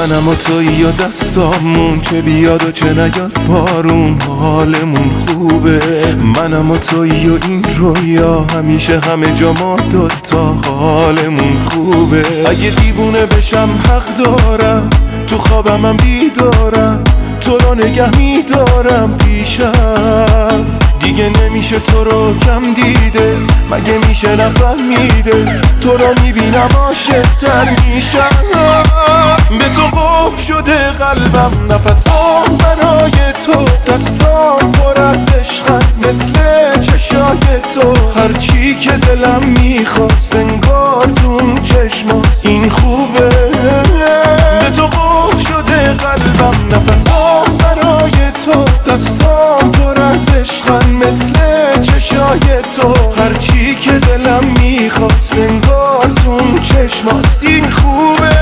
منم و تویی یا دستامون که بیاد و چه نیاد بارون حالمون خوبه. منم و تویی و این رویا همیشه همه جا ما دوتا حالمون خوبه. اگه دیوونه بشم حق دارم تو خوابم من بیدارم تو رو نگه میدارم پیشم. دیگه نمیشه تو رو کم دیده مگه میشه نفهمیده تو رو میبینم عاشق‌تر میشم. به تو قفل شده قلبم نفسام برای تو دستام پر از عشقم مثل چشای تو هرچی که دلم میخواست انگار تو اون چشمات این خوبه. به تو قفل شده قلبم نفسام برای تو دستام پر از عشقم مثل چشای تو هرچی که دلم میخواست انگار تو اون چشمات این خوبه.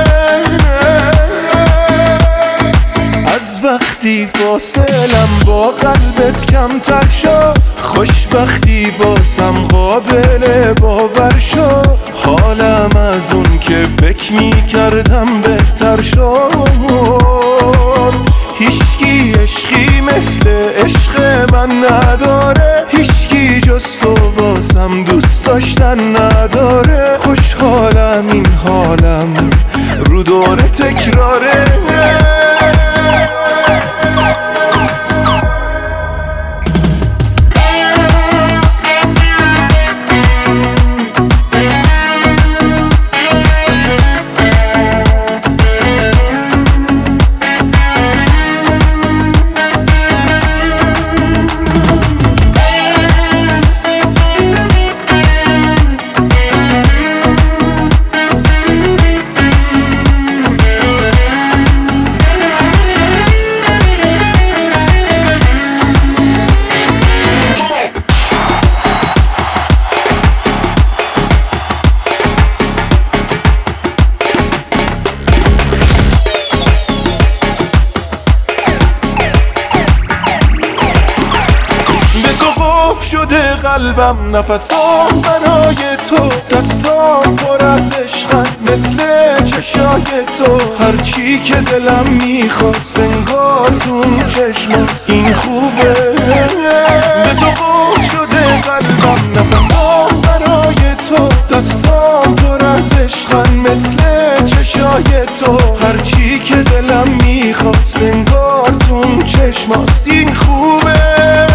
از وقتی فاصلم با قلبت کمتر شد خوشبختی باسم قابل باور شد. حالم از اون که فکر میکردم بهتر شد. هیچکی عشقی مثل عشق من نداره هیچکی جز تو واسم دوست داشتن نداره. خوشحالم این حالم رو دور تکراره. شده قلبم نفسام برای تو دستام پر از عشقم مثل چشای تو هرچی که دلم میخواست انگار تو اون چشمات این خوبه. به تو قفل شده قلبم نفسام برای تو دستام پر از عشقم مثل چشای تو هرچی که دلم میخواست انگار تو اون چشمات این خوبه.